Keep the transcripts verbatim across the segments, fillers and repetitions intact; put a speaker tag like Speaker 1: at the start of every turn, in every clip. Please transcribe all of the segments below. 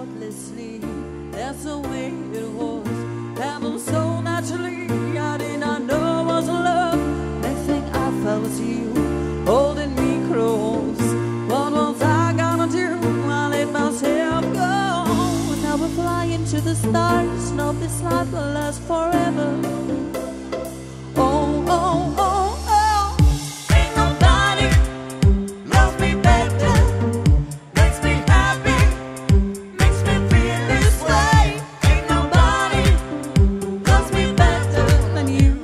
Speaker 1: effortlessly. That's the way it was. Happened so naturally. I did not know it was love. Next thing I felt was you holding me close. What was I gonna do? I let myself go. Now we're flying to the stars. No, this life will last forever. Oh, oh, oh, oh. Ain't nobody loves me better. Makes me happy. Makes me feel this way. Ain't nobody loves me better than you.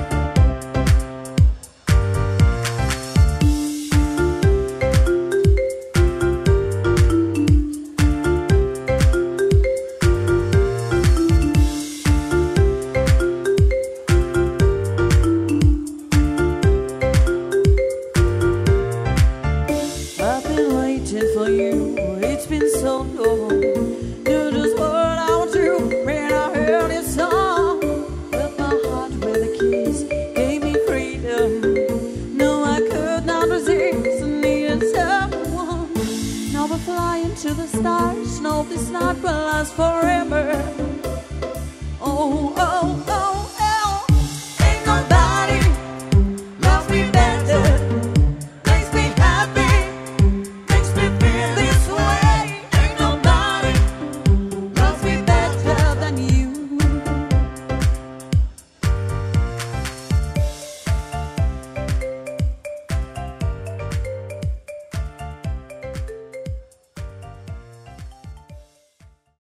Speaker 1: I've been waiting for you. It's been so long. You just what I want to when I heard this song. Filled my heart with a kiss, gave me freedom. No, I could not resist. I needed someone. Now we're flying to the stars. No, this night will last forever. Oh, oh, oh.